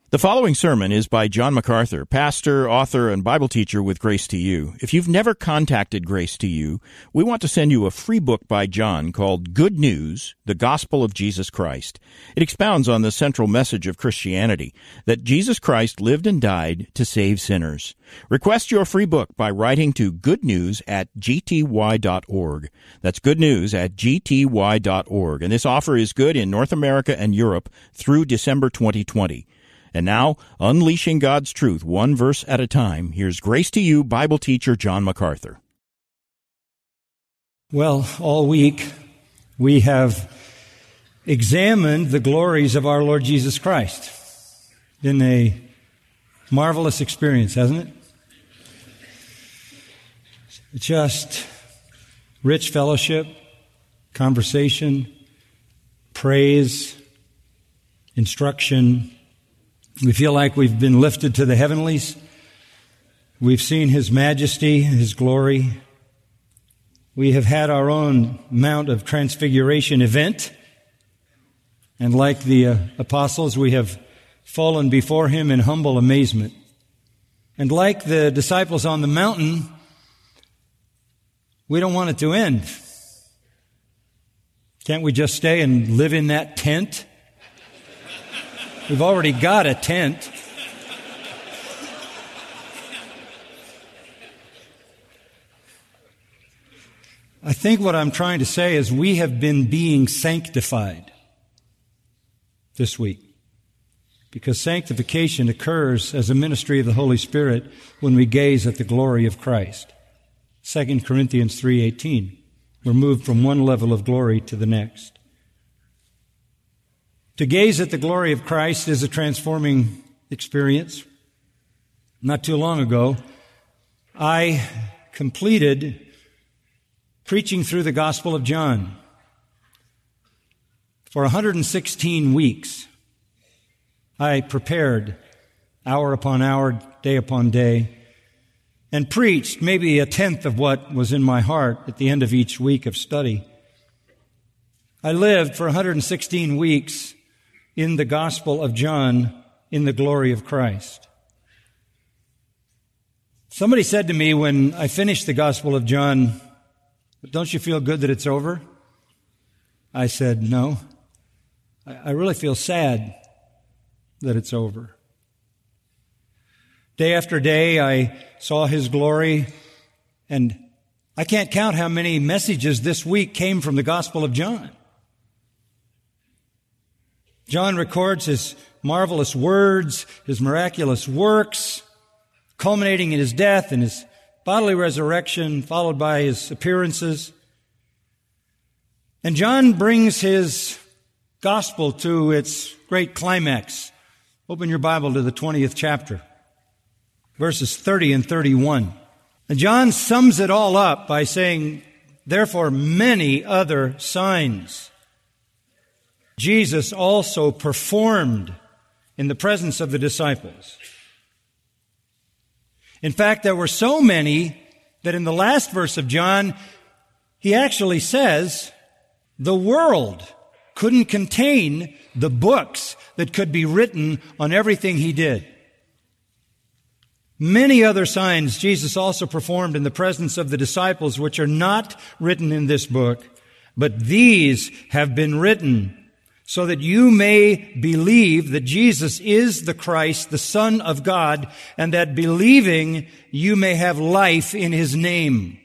The following sermon is by John MacArthur, pastor, author, and Bible teacher with Grace to You. If you've never contacted Grace to You, we want to send you a free book by John called Good News, the Gospel of Jesus Christ. It expounds on the central message of Christianity, that Jesus Christ lived and died to save sinners. Request your free book by writing to goodnews@gty.org. That's goodnews@gty.org. And this offer is good in North America and Europe through December 2020. And now, unleashing God's truth one verse at a time, here's Grace to You Bible teacher John MacArthur. Well, all week we have examined the glories of our Lord Jesus Christ. Been a marvelous experience, hasn't it? Just rich fellowship, conversation, praise, instruction. We feel like we've been lifted to the heavenlies. We've seen His majesty, His glory. We have had our own Mount of Transfiguration event. And like the apostles, we have fallen before Him in humble amazement. And like the disciples on the mountain, we don't want it to end. Can't we just stay and live in that tent? We've already got a tent. I think what I'm trying to say is we have been being sanctified this week, because sanctification occurs as a ministry of the Holy Spirit when we gaze at the glory of Christ. 2 Corinthians 3:18. We're moved from one level of glory to the next. To gaze at the glory of Christ is a transforming experience. Not too long ago, I completed preaching through the Gospel of John for 116 weeks. I prepared hour upon hour, day upon day, and preached maybe a tenth of what was in my heart at the end of each week of study. I lived for 116 weeks in the Gospel of John, in the glory of Christ. Somebody said to me when I finished the Gospel of John, "Don't you feel good that it's over?" I said, "No. I really feel sad that it's over." Day after day, I saw His glory, and I can't count how many messages this week came from the Gospel of John. John records His marvelous words, His miraculous works, culminating in His death and His bodily resurrection, followed by His appearances. And John brings his gospel to its great climax. Open your Bible to the 20th chapter, verses 30 and 31. And John sums it all up by saying, "Therefore many other signs Jesus also performed in the presence of the disciples." In fact, there were so many that in the last verse of John, he actually says the world couldn't contain the books that could be written on everything He did. Many other signs Jesus also performed in the presence of the disciples, which are not written in this book, but these have been written so that you may believe that Jesus is the Christ, the Son of God, and that believing you may have life in His name.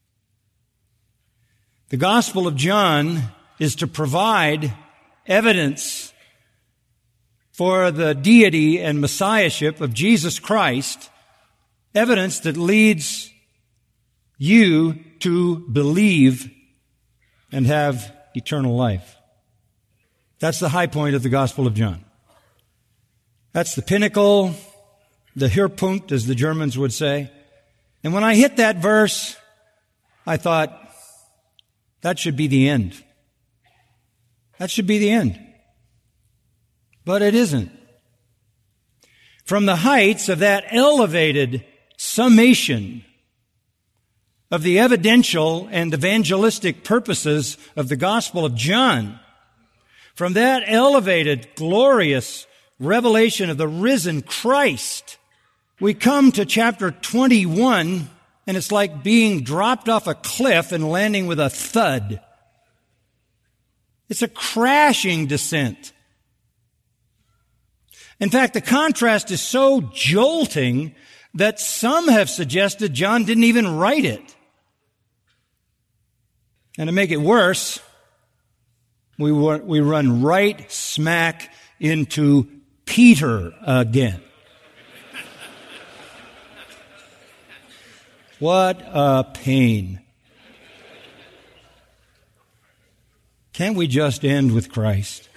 The Gospel of John is to provide evidence for the deity and messiahship of Jesus Christ, evidence that leads you to believe and have eternal life. That's the high point of the Gospel of John. That's the pinnacle, the Höhepunkt, as the Germans would say. And when I hit that verse, I thought, that should be the end. That should be the end. But it isn't. From the heights of that elevated summation of the evidential and evangelistic purposes of the Gospel of John, from that elevated, glorious revelation of the risen Christ, we come to chapter 21, and it's like being dropped off a cliff and landing with a thud. It's a crashing descent. In fact, the contrast is so jolting that some have suggested John didn't even write it. And to make it worse, we run right smack into Peter again. What a pain. Can't we just end with Christ?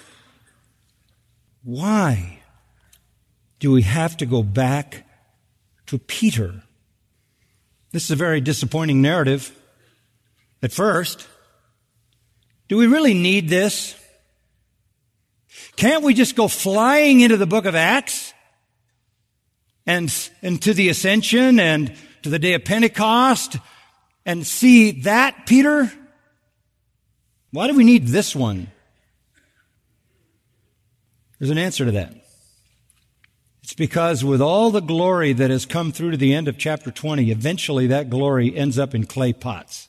Why do we have to go back to Peter? This is a very disappointing narrative at first. Do we really need this? Can't we just go flying into the book of Acts and to the ascension and to the day of Pentecost and see that Peter? Why do we need this one? There's an answer to that. It's because with all the glory that has come through to the end of chapter 20, eventually that glory ends up in clay pots.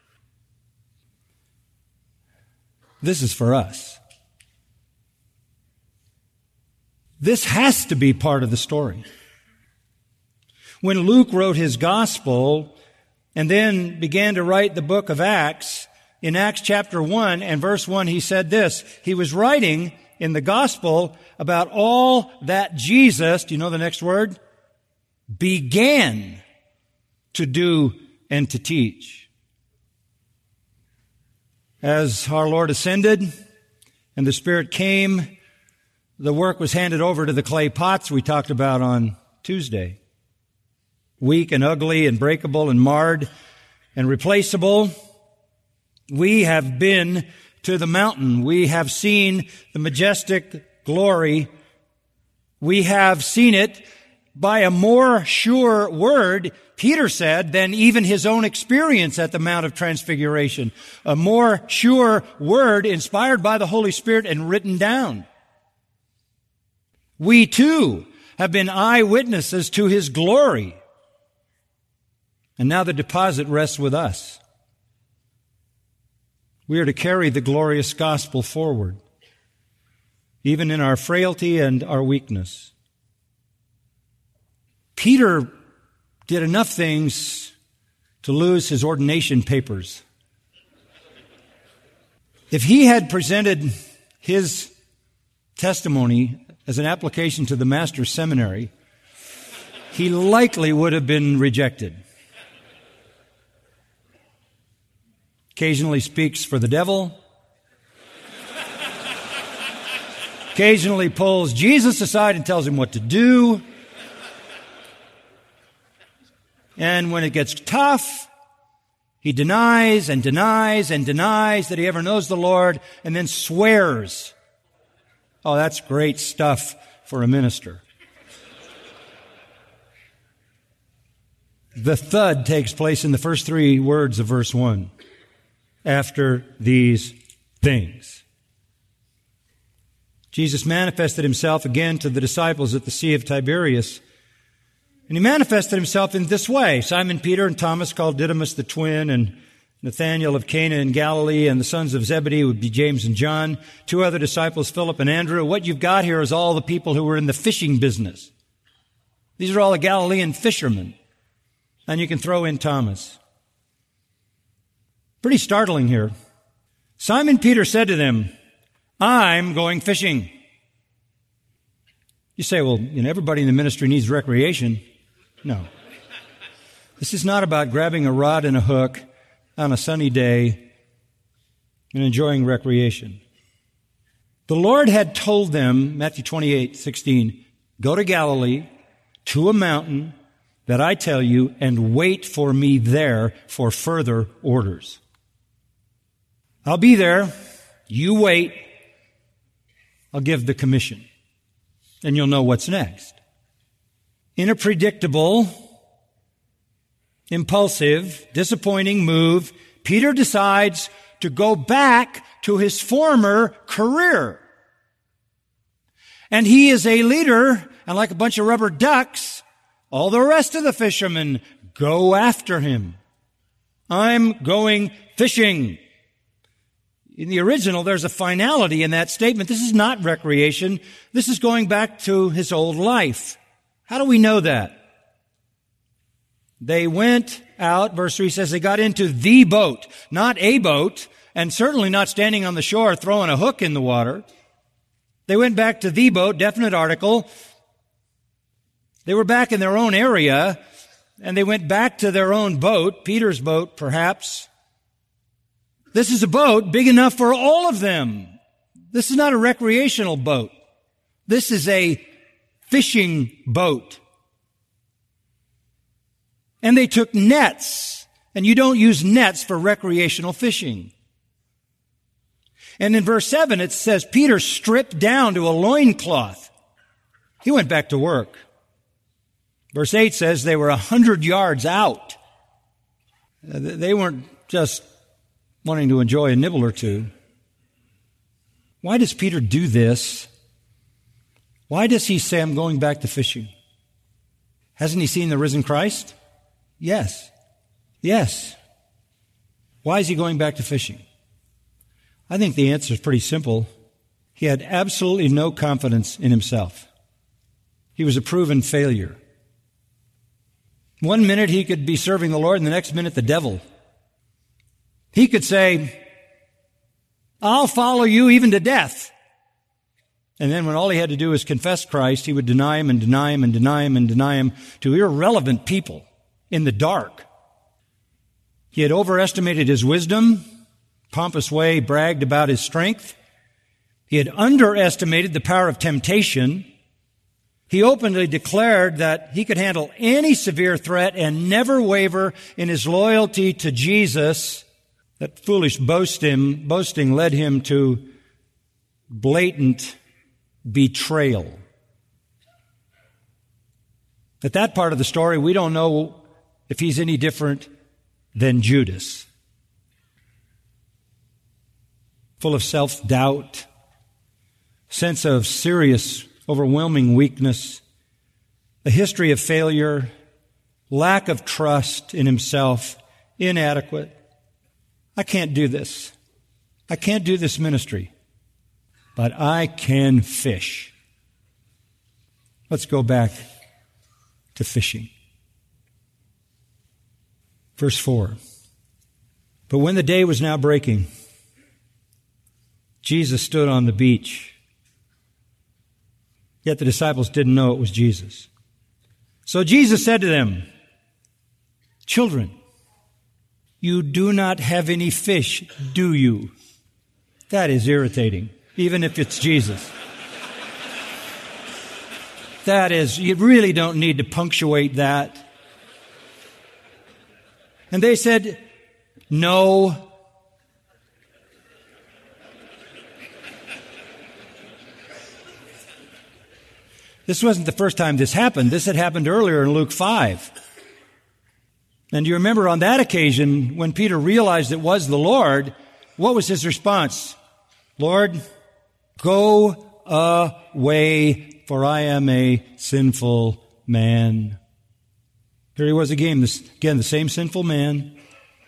This is for us. This has to be part of the story. When Luke wrote his gospel and then began to write the book of Acts, in Acts chapter 1 and verse 1, he said this. He was writing in the gospel about all that Jesus, do you know the next word? Began to do and to teach. As our Lord ascended and the Spirit came, the work was handed over to the clay pots we talked about on Tuesday. Weak and ugly and breakable and marred and replaceable. We have been to the mountain. We have seen the majestic glory. We have seen it by a more sure word, Peter said, than even his own experience at the Mount of Transfiguration. A more sure word inspired by the Holy Spirit and written down. We too have been eyewitnesses to his glory. And now the deposit rests with us. We are to carry the glorious gospel forward, even in our frailty and our weakness. Peter did enough things to lose his ordination papers. If he had presented his testimony as an application to the master's seminary, he likely would have been rejected. Occasionally speaks for the devil. Occasionally pulls Jesus aside and tells him what to do. And when it gets tough, he denies and denies and denies that he ever knows the Lord, and then swears. Oh, that's great stuff for a minister. The thud takes place in the first three words of verse 1. After these things. Jesus manifested himself again to the disciples at the Sea of Tiberias. And he manifested himself in this way. Simon Peter and Thomas, called Didymus the twin, and Nathanael of Cana in Galilee, and the sons of Zebedee would be James and John. Two other disciples, Philip and Andrew. What you've got here is all the people who were in the fishing business. These are all the Galilean fishermen. And you can throw in Thomas. Pretty startling here. Simon Peter said to them, I'm going fishing. You say, well, everybody in the ministry needs recreation. No. This is not about grabbing a rod and a hook on a sunny day and enjoying recreation. The Lord had told them, Matthew 28:16, go to Galilee, to a mountain that I tell you, and wait for me there for further orders. I'll be there. You wait. I'll give the commission. And you'll know what's next. In a predictable, impulsive, disappointing move, Peter decides to go back to his former career. And he is a leader, and like a bunch of rubber ducks, all the rest of the fishermen go after him. I'm going fishing. In the original, there's a finality in that statement. This is not recreation. This is going back to his old life. How do we know that? They went out, verse 3 says, they got into the boat, not a boat, and certainly not standing on the shore throwing a hook in the water. They went back to the boat, definite article. They were back in their own area, and they went back to their own boat, Peter's boat, perhaps. This is a boat big enough for all of them. This is not a recreational boat. This is a fishing boat. And they took nets, and you don't use nets for recreational fishing. And in verse 7 it says Peter stripped down to a loincloth. He went back to work. Verse 8 says they were 100 yards out. They weren't just wanting to enjoy a nibble or two. Why does Peter do this? Why does he say, I'm going back to fishing? Hasn't he seen the risen Christ? Yes. Yes. Why is he going back to fishing? I think the answer is pretty simple. He had absolutely no confidence in himself. He was a proven failure. One minute he could be serving the Lord, and the next minute the devil. He could say, I'll follow you even to death. And then when all he had to do was confess Christ, he would deny him and deny him and deny him and deny him to irrelevant people in the dark. He had overestimated his wisdom, pompous way bragged about his strength. He had underestimated the power of temptation. He openly declared that he could handle any severe threat and never waver in his loyalty to Jesus. That foolish boasting led him to blatant betrayal. At that part of the story, we don't know if he's any different than Judas. Full of self-doubt, sense of serious, overwhelming weakness, a history of failure, lack of trust in himself, inadequate. I can't do this. I can't do this ministry, but I can fish. Let's go back to fishing. Verse 4. But when the day was now breaking, Jesus stood on the beach. Yet the disciples didn't know it was Jesus. So Jesus said to them, "Children, you do not have any fish, do you?" That is irritating, even if it's Jesus. That is, you really don't need to punctuate that. And they said, "No." This wasn't the first time this happened. This had happened earlier in Luke 5. And you remember on that occasion, when Peter realized it was the Lord, what was his response? "Lord, go away, for I am a sinful man." Here he was again, the same sinful man,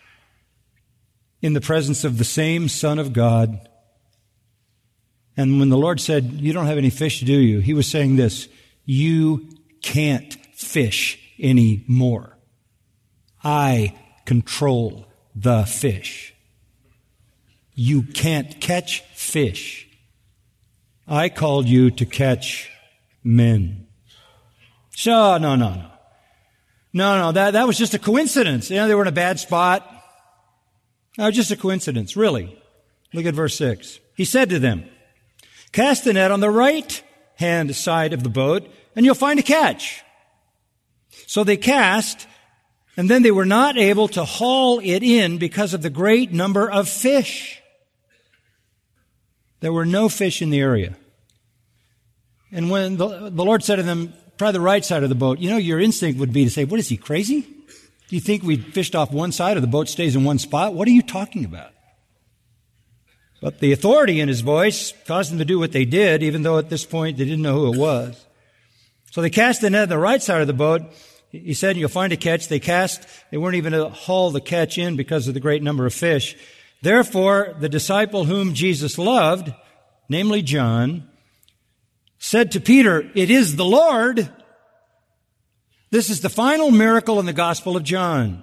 in the presence of the same Son of God. And when the Lord said, "You don't have any fish, do you?" He was saying this, "You can't fish anymore. I control the fish. You can't catch fish. I called you to catch men." So, no, that was just a coincidence. They were in a bad spot. No, just a coincidence, really. Look at verse 6. He said to them, "Cast the net on the right-hand side of the boat, and you'll find a catch." So they cast, and then they were not able to haul it in because of the great number of fish. There were no fish in the area. And when the Lord said to them, "Try the right side of the boat," your instinct would be to say, "What is he, crazy? Do you think we fished off one side or the boat stays in one spot? What are you talking about?" But the authority in his voice caused them to do what they did, even though at this point they didn't know who it was. So they cast the net on the right side of the boat. He said, you'll find a catch. They weren't even to haul the catch in because of the great number of fish. Therefore, the disciple whom Jesus loved, namely John, said to Peter, it is the Lord. This is the final miracle in the Gospel of John.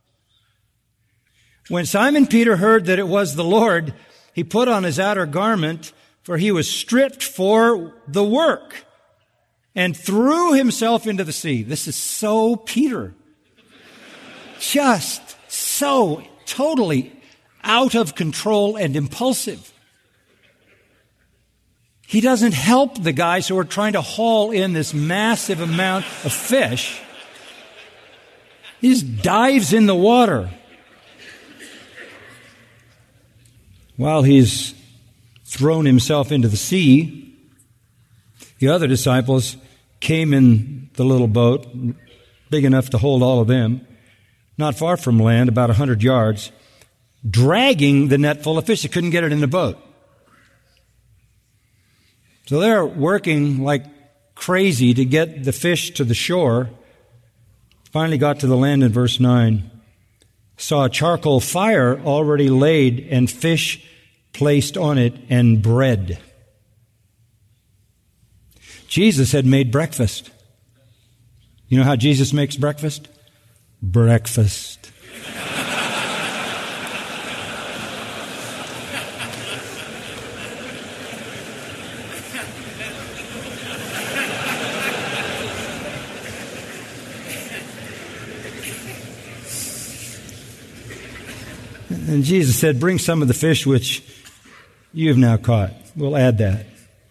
When Simon Peter heard that it was the Lord, he put on his outer garment, for he was stripped for the work, and threw himself into the sea. This is so Peter. Just so totally out of control and impulsive. He doesn't help the guys who are trying to haul in this massive amount of fish. He just dives in the water. While he's thrown himself into the sea, the other disciples came in the little boat, big enough to hold all of them, not far from land, about 100 yards, dragging the net full of fish. They couldn't get it in the boat. So they're working like crazy to get the fish to the shore. Finally got to the land in verse 9. Saw a charcoal fire already laid and fish placed on it and bread. Jesus had made breakfast. You know how Jesus makes breakfast? Breakfast. And Jesus said, bring some of the fish which you have now caught. We'll add that.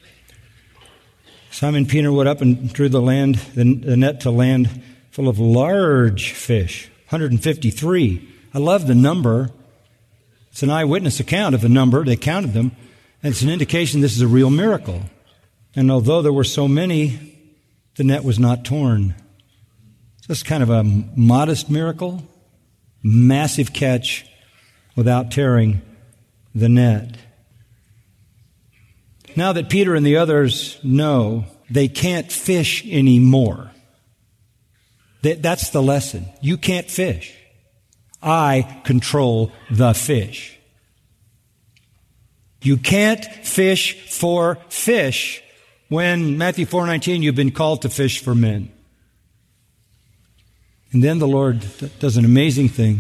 Simon Peter went up and drew the net to land full of large fish, 153. I love the number. It's an eyewitness account of the number. They counted them. And it's an indication this is a real miracle. And although there were so many, the net was not torn. So it's kind of a modest miracle, massive catch without tearing the net. Now that Peter and the others know they can't fish anymore, that's the lesson. You can't fish. I control the fish. You can't fish for fish when, Matthew 4:19, you've been called to fish for men. And then the Lord does an amazing thing.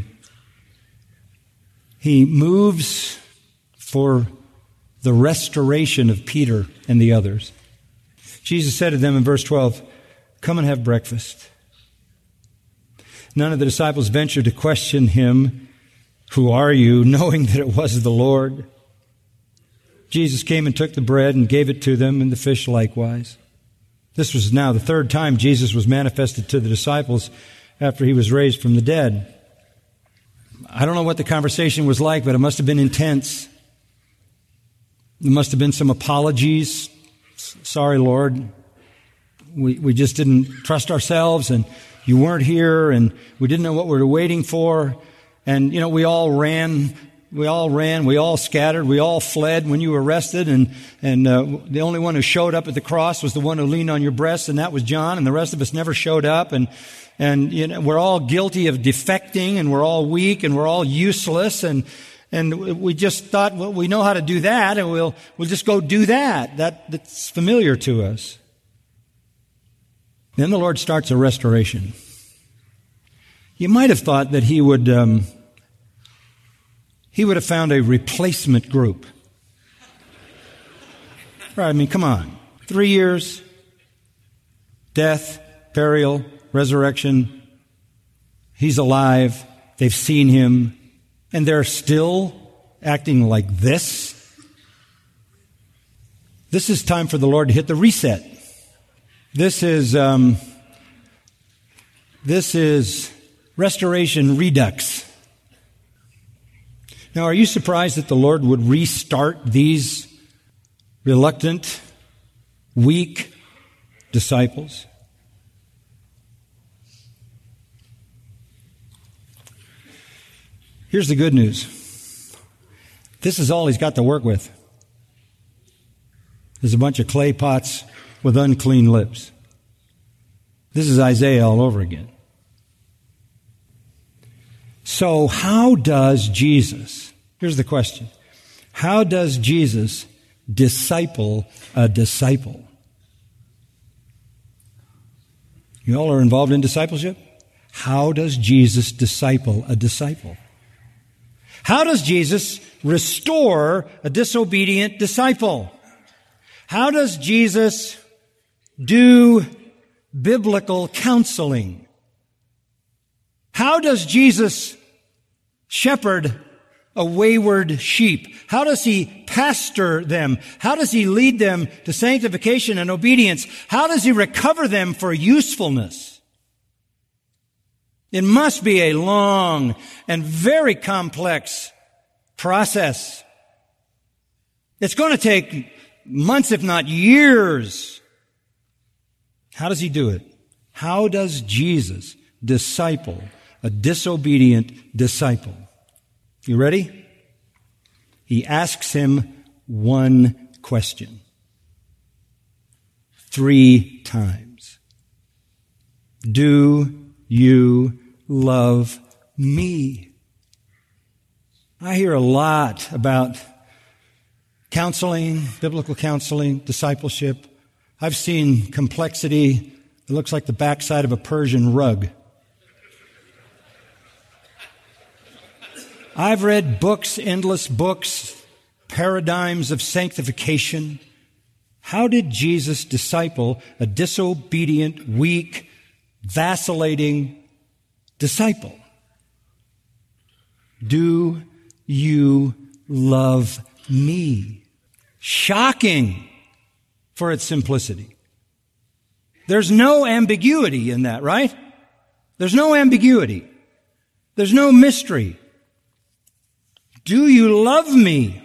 He moves for the restoration of Peter and the others. Jesus said to them in verse 12, come and have breakfast. None of the disciples ventured to question him, who are you, knowing that it was the Lord. Jesus came and took the bread and gave it to them, and the fish likewise. This was now the third time Jesus was manifested to the disciples after he was raised from the dead. I don't know what the conversation was like, but it must have been intense. There must have been some apologies. Sorry, Lord. We just didn't trust ourselves, and you weren't here, and we didn't know what we were waiting for. And, we all ran, we all scattered, we all fled when you were arrested, and the only one who showed up at the cross was the one who leaned on your breast, and that was John, and the rest of us never showed up, and we're all guilty of defecting, and we're all weak, and we're all useless, and we just thought, well, we know how to do that, and we'll just go do that. That's familiar to us. Then the Lord starts a restoration. You might have thought that he would have found a replacement group. Right, I mean, come on. 3 years, death, burial, resurrection. He's alive. They've seen him. And they're still acting like this. This is time for the Lord to hit the reset. This is restoration redux. Now, are you surprised that the Lord would restart these reluctant, weak disciples? Here's the good news. This is all he's got to work with. There's a bunch of clay pots with unclean lips. This is Isaiah all over again. So how does Jesus, here's the question, how does Jesus disciple a disciple? You all are involved in discipleship? How does Jesus disciple a disciple? How does Jesus restore a disobedient disciple? How does Jesus do biblical counseling? How does Jesus shepherd a wayward sheep? How does he pastor them? How does he lead them to sanctification and obedience? How does he recover them for usefulness? It must be a long and very complex process. It's going to take months, if not years. How does he do it? How does Jesus disciple a disobedient disciple? You ready? He asks him one question 3 times. Do you love me? I hear a lot about counseling, biblical counseling, discipleship. I've seen complexity that looks like the backside of a Persian rug. I've read books, endless books, paradigms of sanctification. How did Jesus disciple a disobedient, weak, vacillating disciple? Do you love me? Shocking for its simplicity. There's no ambiguity in that, right? There's no ambiguity. There's no mystery. Do you love me?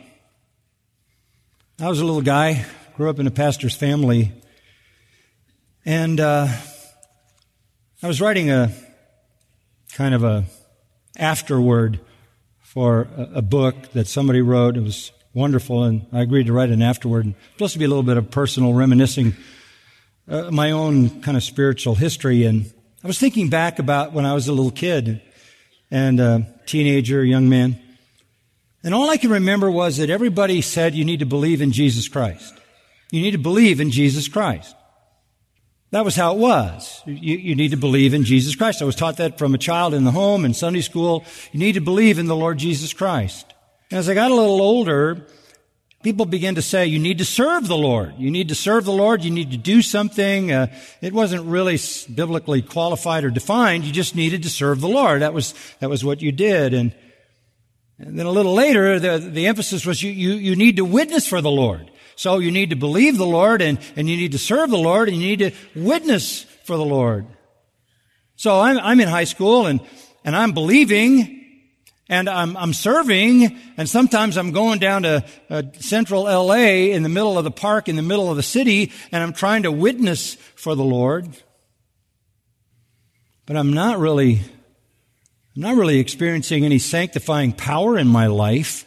I was a little guy, grew up in a pastor's family, and I was writing a kind of a afterword for a book that somebody wrote. It was wonderful, and I agreed to write an afterword. And supposed to be a little bit of personal reminiscing my own kind of spiritual history. And I was thinking back about when I was a little kid and a teenager, young man. And all I can remember was that everybody said you need to believe in Jesus Christ. You need to believe in Jesus Christ. That was how it was. You need to believe in Jesus Christ. I was taught that from a child in the home and Sunday school. You need to believe in the Lord Jesus Christ. And as I got a little older, people began to say, you need to serve the Lord. You need to serve the Lord. You need to do something. It wasn't really biblically qualified or defined. You just needed to serve the Lord. That was what you did. And then a little later, the emphasis was you need to witness for the Lord. So you need to believe the Lord and you need to serve the Lord and you need to witness for the Lord. So I'm in high school and I'm believing and I'm serving, and sometimes I'm going down to central LA in the middle of the park, in the middle of the city, and I'm trying to witness for the Lord. But I'm not really experiencing any sanctifying power in my life.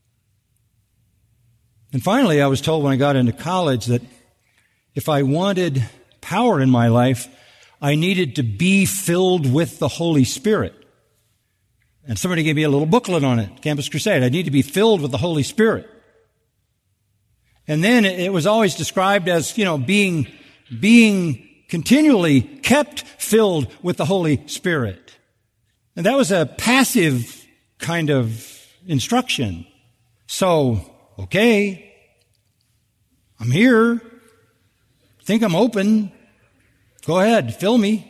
And finally, I was told when I got into college that if I wanted power in my life, I needed to be filled with the Holy Spirit. And somebody gave me a little booklet on it, Campus Crusade. I need to be filled with the Holy Spirit. And then it was always described as, being continually kept filled with the Holy Spirit. And that was a passive kind of instruction. So, okay, I'm here. Think I'm open. Go ahead, fill me.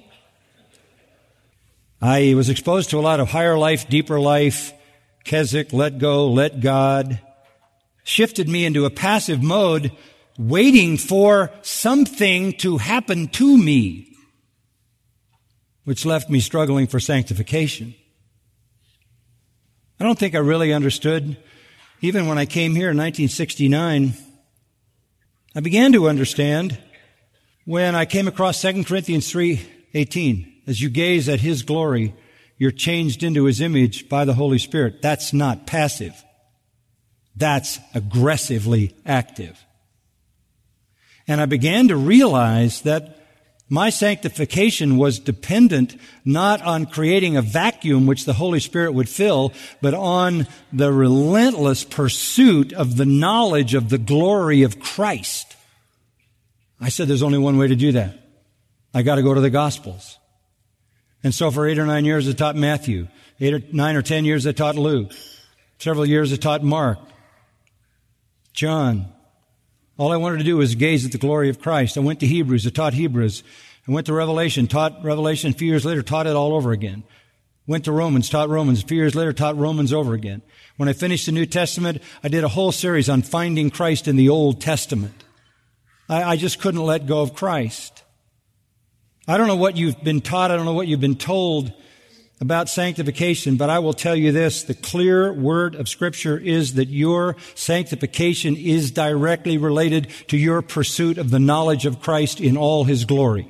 I was exposed to a lot of higher life, deeper life, Keswick, let go, let God. Shifted me into a passive mode, waiting for something to happen to me, which left me struggling for sanctification. I don't think I really understood. Even when I came here in 1969, I began to understand when I came across 2 Corinthians 3:18. As you gaze at His glory, you're changed into His image by the Holy Spirit. That's not passive. That's aggressively active. And I began to realize that my sanctification was dependent not on creating a vacuum which the Holy Spirit would fill, but on the relentless pursuit of the knowledge of the glory of Christ. I said there's only one way to do that. I got to go to the Gospels. And so for 8 or 9 years I taught Matthew. 8 or 9 or 10 years I taught Luke. Several years I taught Mark, John. All I wanted to do was gaze at the glory of Christ. I went to Hebrews. I taught Hebrews. I went to Revelation, taught Revelation. A few years later, taught it all over again. Went to Romans, taught Romans. A few years later, taught Romans over again. When I finished the New Testament, I did a whole series on finding Christ in the Old Testament. I just couldn't let go of Christ. I don't know what you've been taught. I don't know what you've been told about sanctification, but I will tell you this, the clear word of Scripture is that your sanctification is directly related to your pursuit of the knowledge of Christ in all His glory.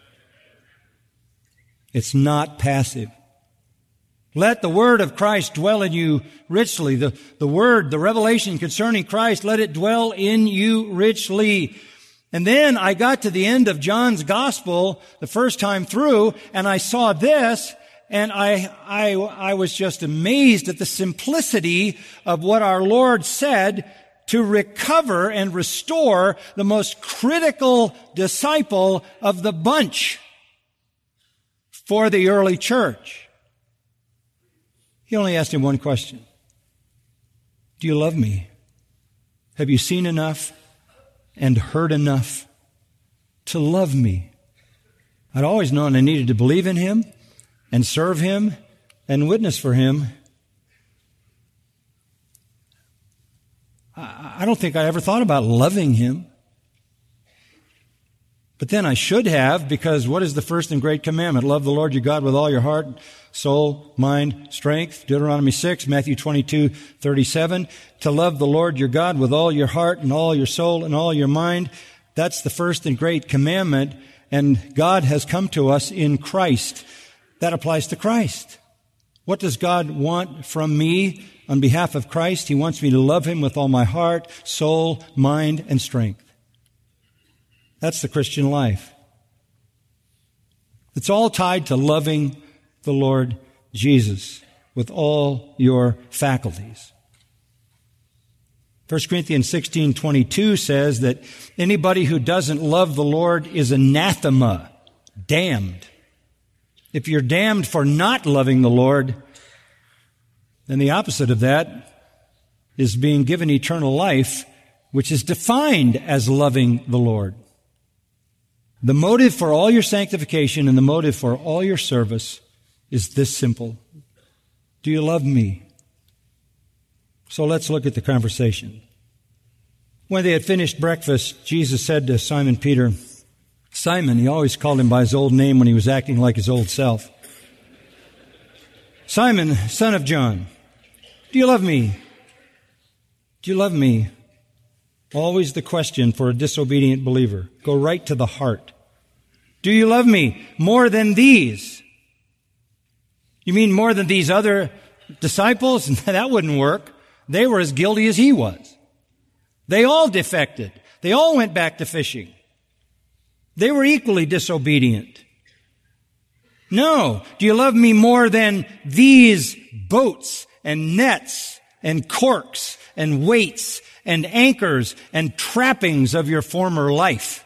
It's not passive. Let the word of Christ dwell in you richly. The word, the revelation concerning Christ, let it dwell in you richly. And then I got to the end of John's gospel the first time through, and I saw this, and I was just amazed at the simplicity of what our Lord said to recover and restore the most critical disciple of the bunch for the early church. He only asked him one question. Do you love me? Have you seen enough and heard enough to love me? I'd always known I needed to believe in Him and serve Him and witness for Him. I don't think I ever thought about loving Him. But then I should have, because what is the first and great commandment? Love the Lord your God with all your heart, soul, mind, strength. Deuteronomy 6, Matthew 22:37. To love the Lord your God with all your heart and all your soul and all your mind. That's the first and great commandment. And God has come to us in Christ. That applies to Christ. What does God want from me on behalf of Christ? He wants me to love Him with all my heart, soul, mind, and strength. That's the Christian life. It's all tied to loving the Lord Jesus with all your faculties. 1 Corinthians 16:22 says that anybody who doesn't love the Lord is anathema, damned. If you're damned for not loving the Lord, then the opposite of that is being given eternal life, which is defined as loving the Lord. The motive for all your sanctification and the motive for all your service is this simple. Do you love me? So let's look at the conversation. When they had finished breakfast, Jesus said to Simon Peter, Simon, he always called him by his old name when he was acting like his old self. Simon, son of John, do you love me? Do you love me? Always the question for a disobedient believer. Go right to the heart. Do you love me more than these? You mean more than these other disciples? That wouldn't work. They were as guilty as he was. They all defected. They all went back to fishing. They were equally disobedient. No. Do you love me more than these boats and nets and corks and weights and anchors and trappings of your former life?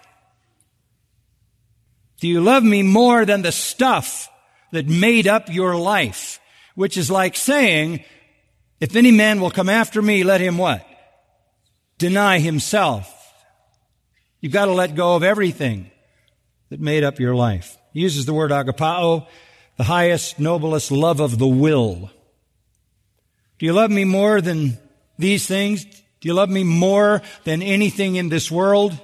Do you love me more than the stuff that made up your life? Which is like saying, if any man will come after me, let him what? Deny himself. You've got to let go of everything that made up your life. He uses the word agapao, the highest, noblest love of the will. Do you love me more than these things? Do you love me more than anything in this world?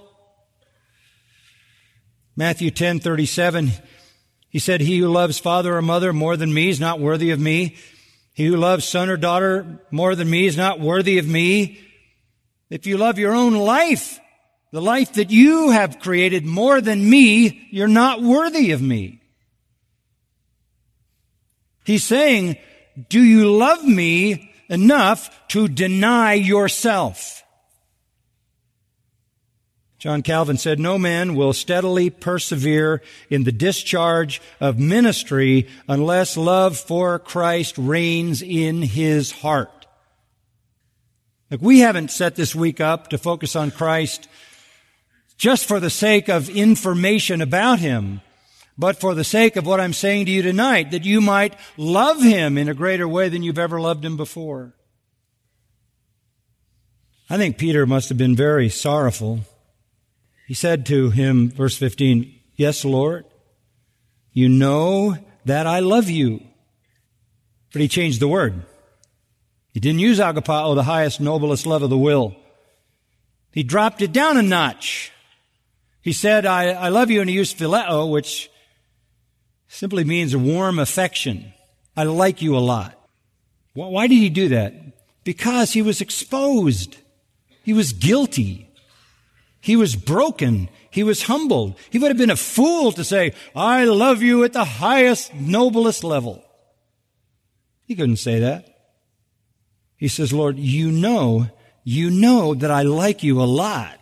Matthew 10:37, he said, he who loves father or mother more than me is not worthy of me. He who loves son or daughter more than me is not worthy of me. If you love your own life, the life that you have created more than me, you're not worthy of me. He's saying, do you love me enough to deny yourself. John Calvin said, "No man will steadily persevere in the discharge of ministry unless love for Christ reigns in his heart." Look, we haven't set this week up to focus on Christ just for the sake of information about him, but for the sake of what I'm saying to you tonight, that you might love him in a greater way than you've ever loved him before. I think Peter must have been very sorrowful. He said to him, verse 15, "Yes, Lord, you know that I love you." But he changed the word. He didn't use agapao, the highest, noblest love of the will. He dropped it down a notch. He said, I love you, and he used phileo, which simply means a warm affection. I like you a lot. Why did he do that? Because he was exposed. He was guilty. He was broken. He was humbled. He would have been a fool to say, "I love you at the highest, noblest level." He couldn't say that. He says, "Lord, you know that I like you a lot."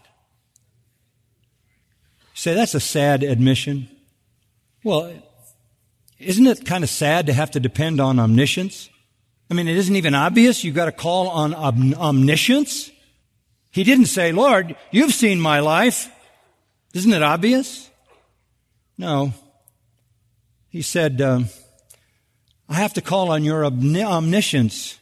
You say, that's a sad admission. Well, isn't it kind of sad to have to depend on omniscience? I mean, it isn't even obvious you've got to call on omniscience. He didn't say, "Lord, you've seen my life. Isn't it obvious?" No. He said, I have to call on your omniscience.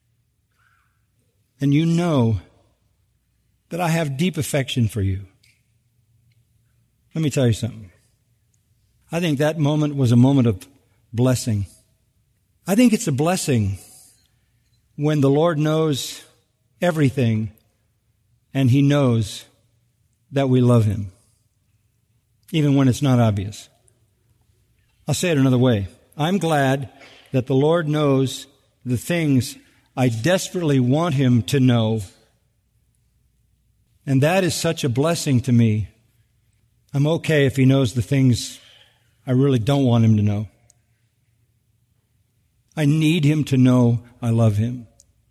And you know that I have deep affection for you. Let me tell you something. I think that moment was a moment of blessing. I think it's a blessing when the Lord knows everything and he knows that we love him, even when it's not obvious. I'll say it another way. I'm glad that the Lord knows the things I desperately want him to know. And that is such a blessing to me. I'm okay if he knows the things I really don't want him to know. I need him to know I love him.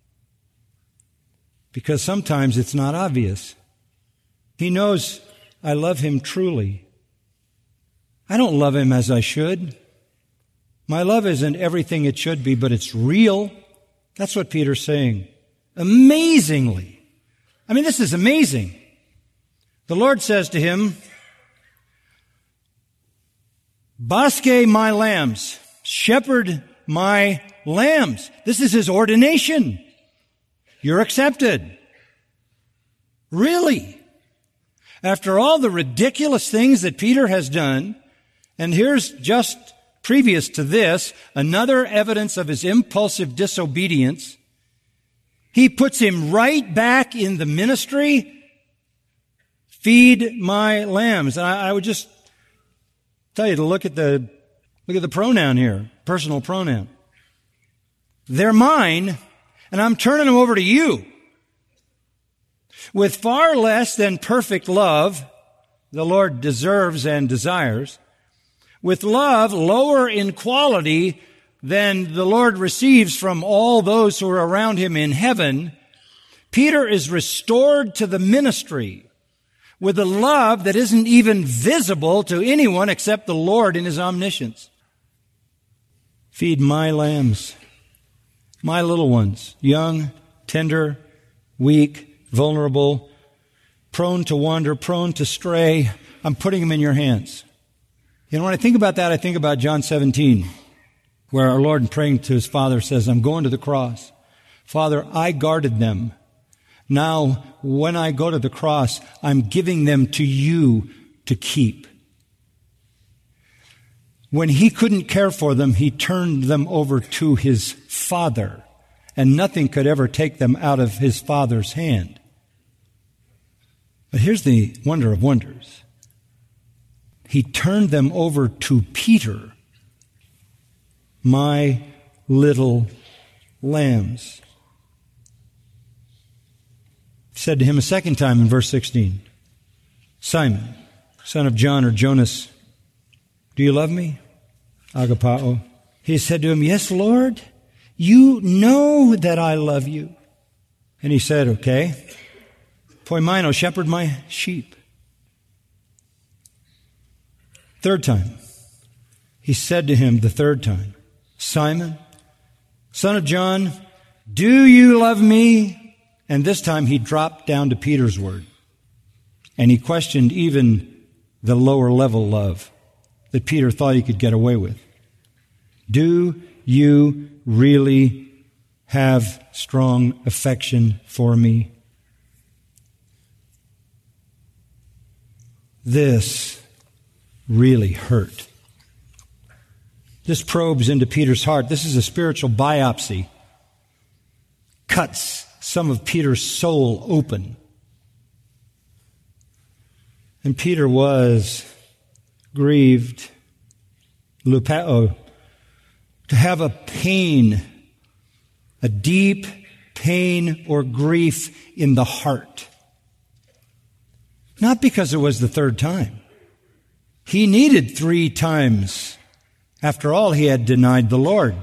Because sometimes it's not obvious. He knows I love him truly. I don't love him as I should. My love isn't everything it should be, but it's real. That's what Peter's saying. Amazingly. I mean, this is amazing. The Lord says to him, "Basque my lambs, shepherd my lambs." This is his ordination. You're accepted. Really? After all the ridiculous things that Peter has done, and here's just previous to this, another evidence of his impulsive disobedience, he puts him right back in the ministry. Feed my lambs. And I would just tell you to look at the pronoun here, personal pronoun. They're mine, and I'm turning them over to you. With far less than perfect love, the Lord deserves and desires, with love lower in quality than the Lord receives from all those who are around him in heaven, Peter is restored to the ministry with a love that isn't even visible to anyone except the Lord in his omniscience. Feed my lambs, my little ones, young, tender, weak, vulnerable, prone to wander, prone to stray. I'm putting them in your hands. You know, when I think about that, I think about John 17, where our Lord, in praying to his Father, says, "I'm going to the cross. Father, I guarded them. Now, when I go to the cross, I'm giving them to you to keep." When he couldn't care for them, he turned them over to his Father, and nothing could ever take them out of his Father's hand. But here's the wonder of wonders. He turned them over to Peter, my little lambs. He said to him a second time in verse 16, "Simon, son of John," or Jonas, "do you love me?" Agapao. He said to him, "Yes, Lord, You know that I love you. And he said, okay, poimino, shepherd my sheep. Third time, he said to him the third time, Simon, son of John, do you love me? And this time he dropped down to Peter's word. And he questioned even the lower level love that Peter thought he could get away with. Do you really have strong affection for me? This really hurt. This probes into Peter's heart. This is a spiritual biopsy. Cuts some of Peter's soul open. And Peter was grieved, lupao, to have a pain, a deep pain or grief in the heart. Not because it was the third time. He needed 3 times. After all, he had denied the Lord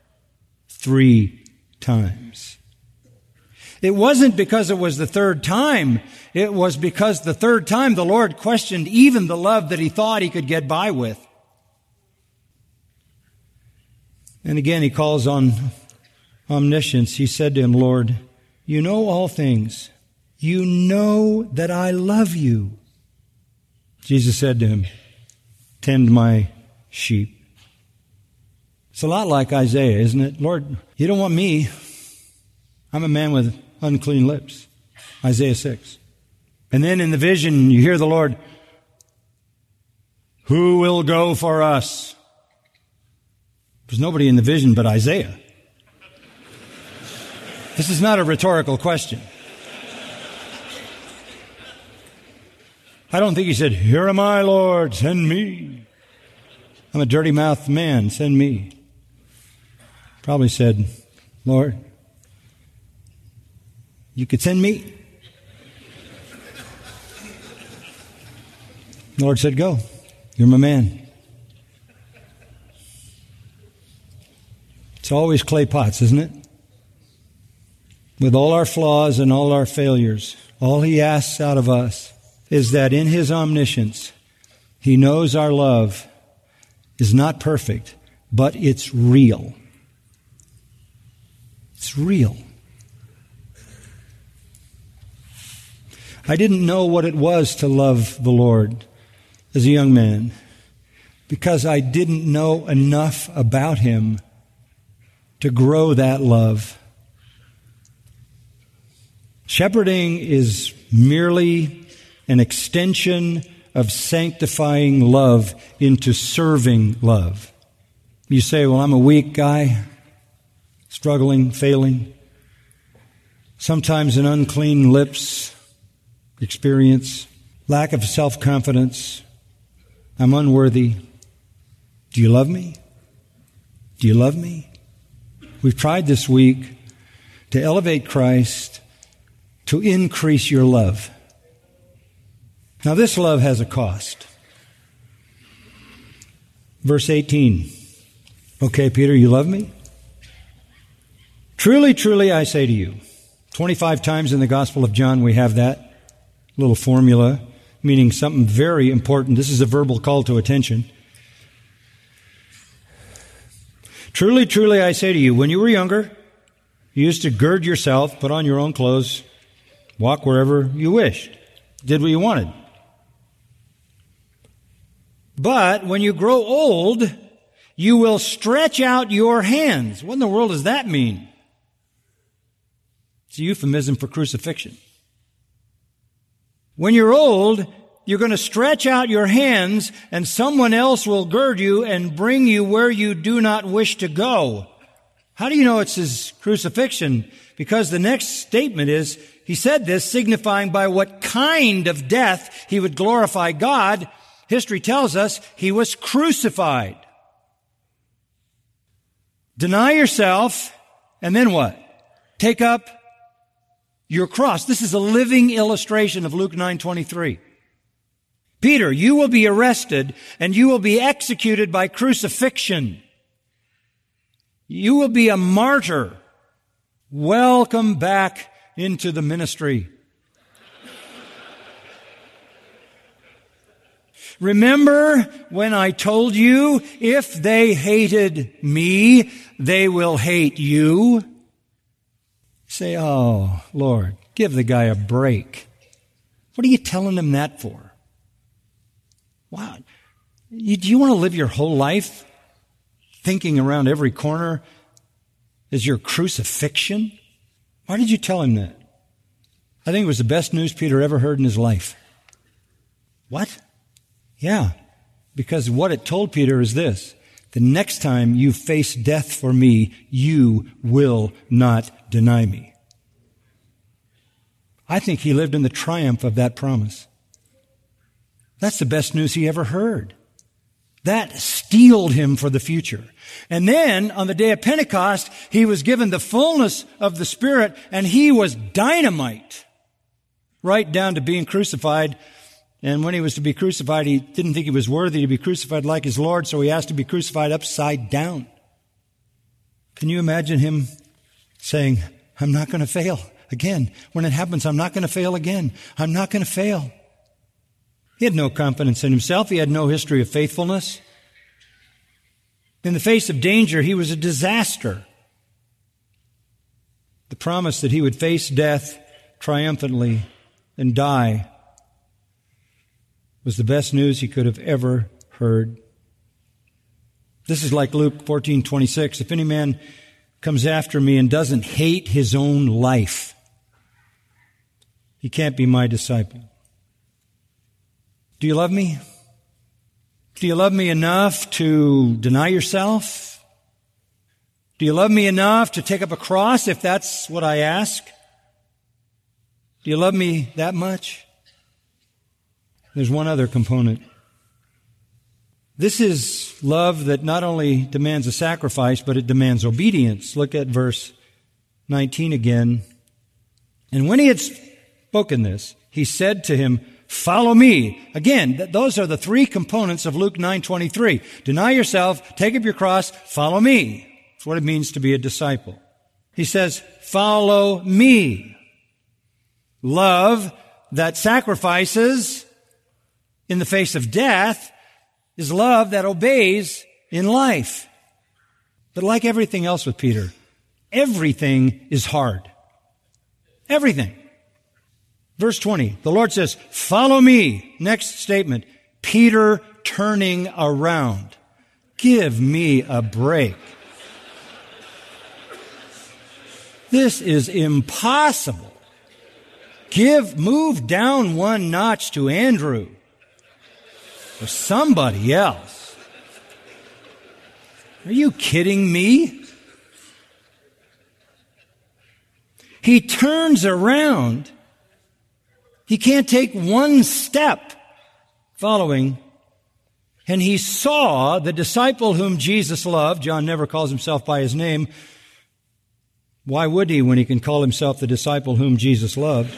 3 times. It wasn't because it was the third time. It was because the third time the Lord questioned even the love that he thought he could get by with. And again, he calls on omniscience. He said to him, Lord, you know all things. You know that I love you. Jesus said to him, tend my sheep. It's a lot like Isaiah, isn't it? Lord, you don't want me. I'm a man with unclean lips. Isaiah 6. And then in the vision, you hear the Lord, who will go for us? There's nobody in the vision but Isaiah. This is not a rhetorical question. I don't think he said, here am I, Lord, send me. I'm a dirty-mouthed man, send me. Probably said, Lord, you could send me. The Lord said, go. You're my man. It's always clay pots, isn't it? With all our flaws and all our failures, all he asks out of us is that in his omniscience, he knows our love is not perfect, but it's real. It's real. I didn't know what it was to love the Lord as a young man because I didn't know enough about him to grow that love. Shepherding is merely an extension of sanctifying love into serving love. You say, well, I'm a weak guy, struggling, failing. Sometimes an unclean lips experience, lack of self-confidence. I'm unworthy. Do you love me? Do you love me? We've tried this week to elevate Christ, to increase your love. Now this love has a cost. Verse 18. Okay, Peter, you love me? Truly, truly, I say to you. 25 times in the Gospel of John we have that little formula, meaning something very important. This is a verbal call to attention. Truly, truly, I say to you, when you were younger, you used to gird yourself, put on your own clothes, walk wherever you wished, did what you wanted. But when you grow old, you will stretch out your hands. What in the world does that mean? It's a euphemism for crucifixion. When you're old, you're going to stretch out your hands and someone else will gird you and bring you where you do not wish to go. How do you know it's his crucifixion? Because the next statement is, he said this signifying by what kind of death he would glorify God. History tells us he was crucified. Deny yourself, and then what? Take up your cross. This is a living illustration of Luke 9:23. Peter, you will be arrested and you will be executed by crucifixion. You will be a martyr. Welcome back into the ministry. Remember when I told you, if they hated me, they will hate you? Say, oh, Lord, give the guy a break. What are you telling him that for? Wow. Do you want to live your whole life thinking around every corner is your crucifixion? Why did you tell him that? I think it was the best news Peter ever heard in his life. What? Yeah, because what it told Peter is this: the next time you face death for me, you will not deny me. I think he lived in the triumph of that promise. That's the best news he ever heard. That steeled him for the future. And then, on the day of Pentecost, he was given the fullness of the Spirit, and he was dynamite, right down to being crucified. And when he was to be crucified, he didn't think he was worthy to be crucified like his Lord, so he asked to be crucified upside down. Can you imagine him saying, I'm not going to fail again. When it happens, I'm not going to fail again. I'm not going to fail. He had no confidence in himself. He had no history of faithfulness. In the face of danger, he was a disaster. The promise that he would face death triumphantly and die was the best news he could have ever heard. This is like Luke 14:26. If any man comes after me and doesn't hate his own life, he can't be my disciple. Do you love me? Do you love me enough to deny yourself? Do you love me enough to take up a cross if that's what I ask? Do you love me that much? There's one other component. This is love that not only demands a sacrifice, but it demands obedience. Look at verse 19 again. And when he had spoken this, he said to him, follow me. Again, those are the three components of Luke 9:23. Deny yourself, take up your cross, follow me. That's what it means to be a disciple. He says, follow me. Love that sacrifices in the face of death is love that obeys in life. But like everything else with Peter, everything is hard. Everything. Verse 20, the Lord says, follow me. Next statement, Peter turning around. Give me a break. This is impossible. Move down one notch to Andrew or somebody else. Are you kidding me? He turns around. He can't take one step following. And he saw the disciple whom Jesus loved. John never calls himself by his name. Why would he when he can call himself the disciple whom Jesus loved?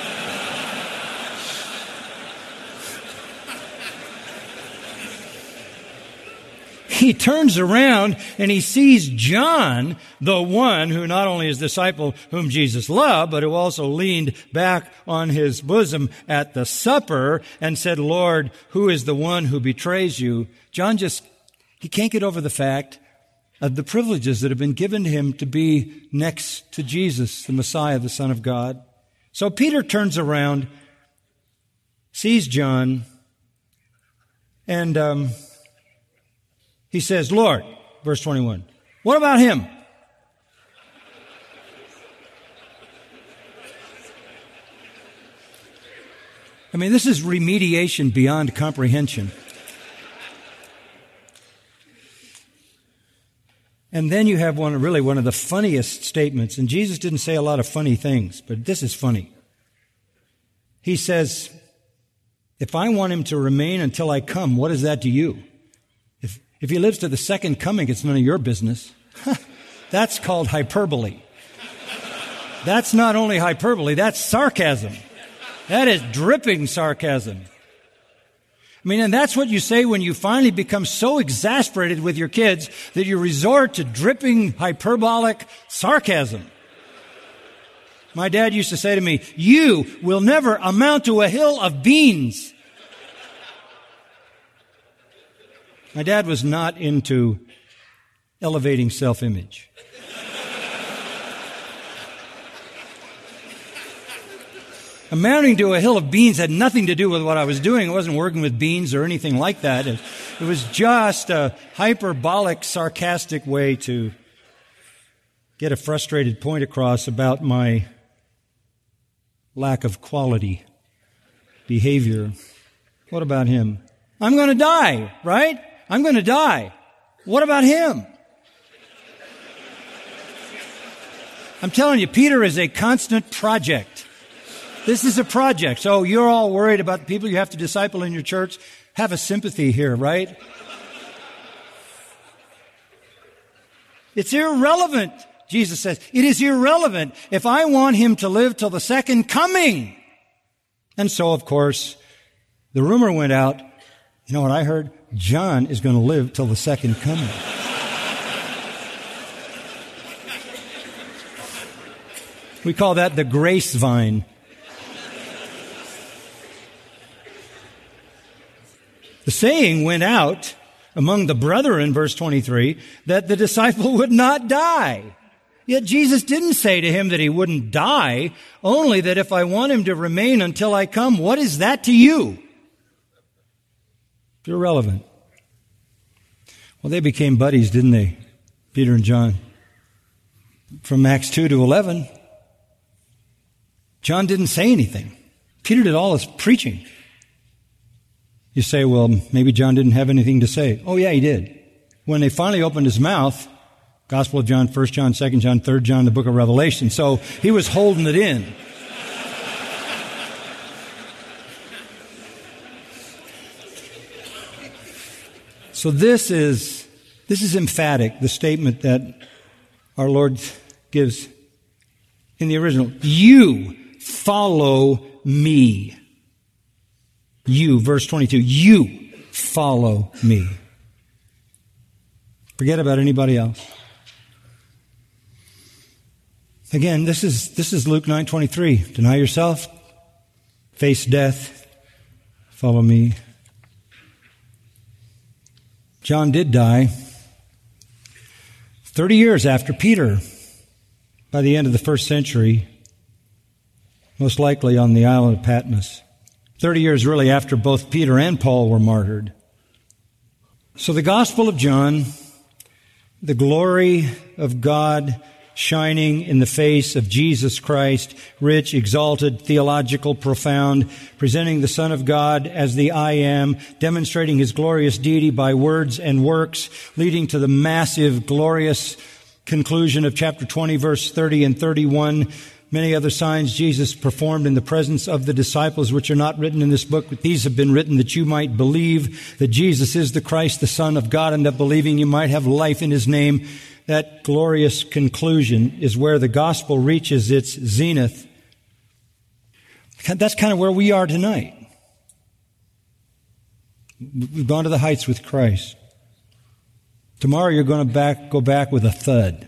He turns around and he sees John, the one who not only is the disciple whom Jesus loved, but who also leaned back on his bosom at the supper and said, Lord, who is the one who betrays you? John he can't get over the fact of the privileges that have been given to him to be next to Jesus, the Messiah, the Son of God. So Peter turns around, sees John, and he says, Lord, verse 21, what about him? I mean, this is remediation beyond comprehension. And then you have one of the funniest statements. And Jesus didn't say a lot of funny things, but this is funny. He says, if I want him to remain until I come, what is that to you? If he lives to the second coming, it's none of your business. That's called hyperbole. That's not only hyperbole, that's sarcasm. That is dripping sarcasm. I mean, and that's what you say when you finally become so exasperated with your kids that you resort to dripping hyperbolic sarcasm. My dad used to say to me, "You will never amount to a hill of beans." My dad was not into elevating self-image. Amounting to a hill of beans had nothing to do with what I was doing. I wasn't working with beans or anything like that. It was just a hyperbolic, sarcastic way to get a frustrated point across about my lack of quality behavior. What about him? I'm going to die, right? I'm going to die. What about him? I'm telling you, Peter is a constant project. This is a project. So you're all worried about the people you have to disciple in your church. Have a sympathy here, right? It's irrelevant, Jesus says. It is irrelevant if I want him to live till the second coming. And so, of course, the rumor went out. You know what I heard? John is going to live till the second coming. We call that the grace vine. The saying went out among the brethren, verse 23, that the disciple would not die. Yet Jesus didn't say to him that he wouldn't die, only that if I want him to remain until I come, what is that to you? It's irrelevant. Well, they became buddies, didn't they? Peter and John. From Acts 2 to 11, John didn't say anything. Peter did all his preaching. You say, well, maybe John didn't have anything to say. Oh, yeah, he did. When they finally opened his mouth, Gospel of John, 1 John, 2 John, 3 John, the book of Revelation. So he was holding it in. So this is emphatic, the statement that our Lord gives in the original. You follow me. You, verse 22, you follow me. Forget about anybody else. Again, this is Luke 9:23. Deny yourself, face death, follow me. John did die 30 years after Peter, by the end of the first century, most likely on the island of Patmos. 30 years really after both Peter and Paul were martyred. So the Gospel of John, the glory of God shining in the face of Jesus Christ, rich, exalted, theological, profound, presenting the Son of God as the I Am, demonstrating His glorious deity by words and works, leading to the massive, glorious conclusion of chapter 20, verse 30 and 31. Many other signs Jesus performed in the presence of the disciples, which are not written in this book, but these have been written that you might believe that Jesus is the Christ, the Son of God, and that believing you might have life in His name. That glorious conclusion is where the gospel reaches its zenith. That's kind of where we are tonight. We've gone to the heights with Christ. Tomorrow you're going to go back with a thud.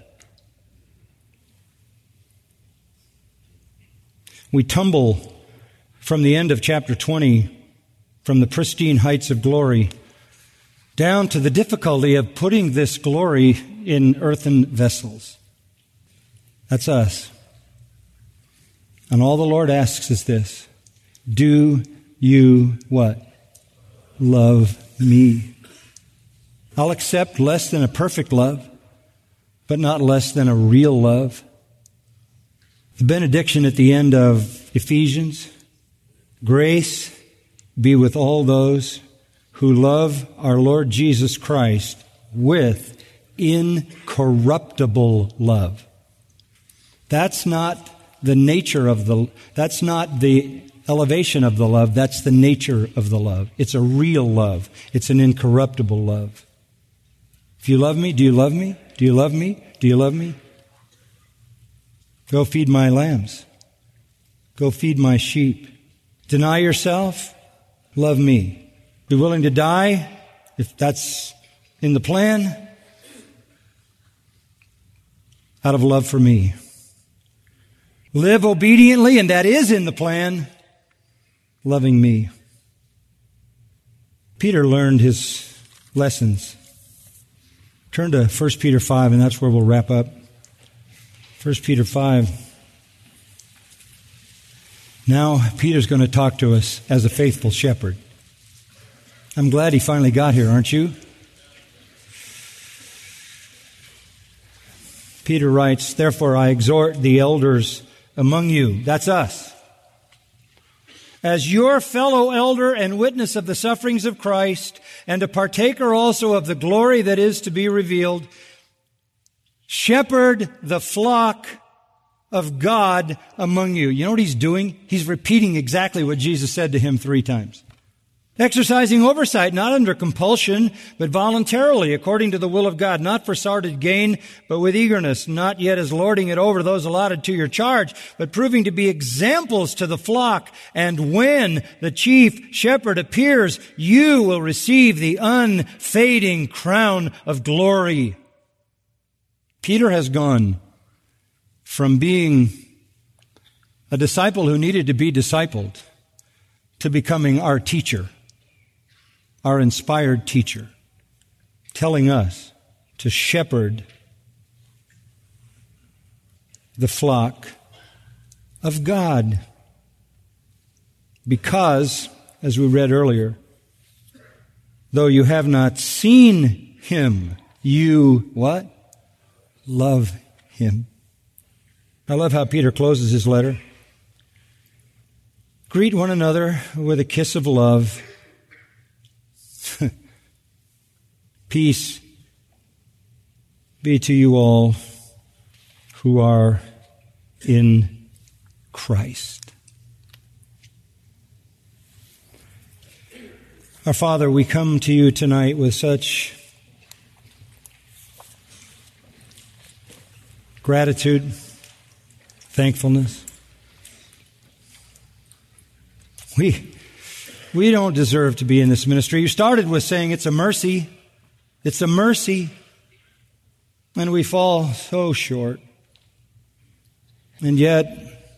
We tumble from the end of chapter 20, from the pristine heights of glory, down to the difficulty of putting this glory in earthen vessels. That's us. And all the Lord asks is this: do you what? Love me. I'll accept less than a perfect love, but not less than a real love. The benediction at the end of Ephesians: grace be with all those who love our Lord Jesus Christ with incorruptible love. That's not the nature of that's not the elevation of the love, that's the nature of the love. It's a real love. It's an incorruptible love. If you love me, do you love me? Do you love me? Do you love me? Go feed my lambs. Go feed my sheep. Deny yourself. Love me. Be willing to die, if that's in the plan, out of love for me. Live obediently, and that is in the plan, loving me. Peter learned his lessons. Turn to 1 Peter 5, and that's where we'll wrap up. 1 Peter 5. Now, Peter's going to talk to us as a faithful shepherd. I'm glad he finally got here, aren't you? Peter writes, "Therefore I exhort the elders among you," that's us, "as your fellow elder and witness of the sufferings of Christ, and a partaker also of the glory that is to be revealed, shepherd the flock of God among you." You know what he's doing? He's repeating exactly what Jesus said to him 3 times. "Exercising oversight, not under compulsion, but voluntarily, according to the will of God, not for sordid gain, but with eagerness, not yet as lording it over those allotted to your charge, but proving to be examples to the flock. And when the chief shepherd appears, you will receive the unfading crown of glory." Peter has gone from being a disciple who needed to be discipled to becoming our teacher, our inspired teacher, telling us to shepherd the flock of God. Because, as we read earlier, though you have not seen him, you, what? Love him. I love how Peter closes his letter. Greet one another with a kiss of love. Peace be to you all who are in Christ. Our Father, we come to you tonight with such gratitude, thankfulness. We don't deserve to be in this ministry. You started with saying it's a mercy. It's a mercy. And we fall so short. And yet,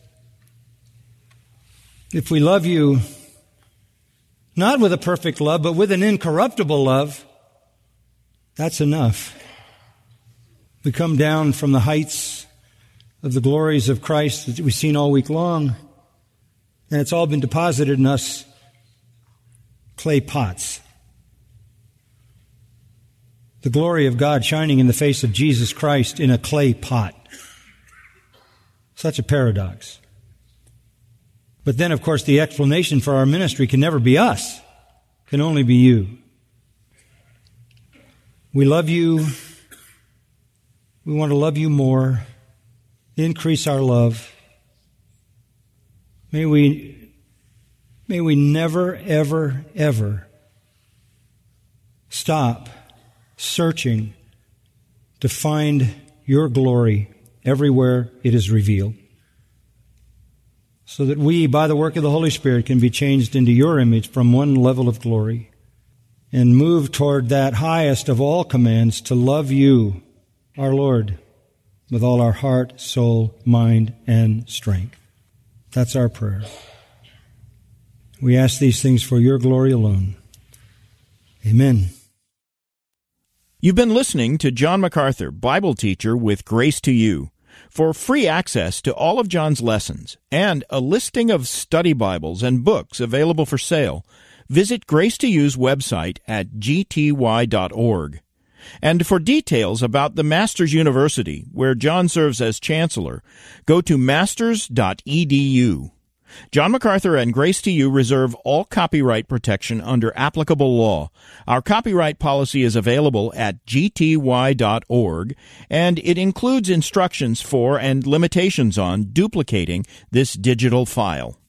if we love you, not with a perfect love, but with an incorruptible love, that's enough. We come down from the heights of the glories of Christ that we've seen all week long, and it's all been deposited in us clay pots. The glory of God shining in the face of Jesus Christ in a clay pot. Such a paradox. But then, of course, the explanation for our ministry can never be us. It can only be you. We love you. We want to love you more. Increase our love. May we never, ever, ever stop searching to find your glory everywhere it is revealed, so that we, by the work of the Holy Spirit, can be changed into your image from one level of glory and move toward that highest of all commands, to love you, our Lord, with all our heart, soul, mind, and strength. That's our prayer. We ask these things for your glory alone. Amen. You've been listening to John MacArthur, Bible teacher with Grace to You. For free access to all of John's lessons and a listing of study Bibles and books available for sale, visit Grace to You's website at gty.org. And for details about the Masters University, where John serves as chancellor, go to masters.edu. John MacArthur and Grace to You reserve all copyright protection under applicable law. Our copyright policy is available at gty.org, and it includes instructions for and limitations on duplicating this digital file.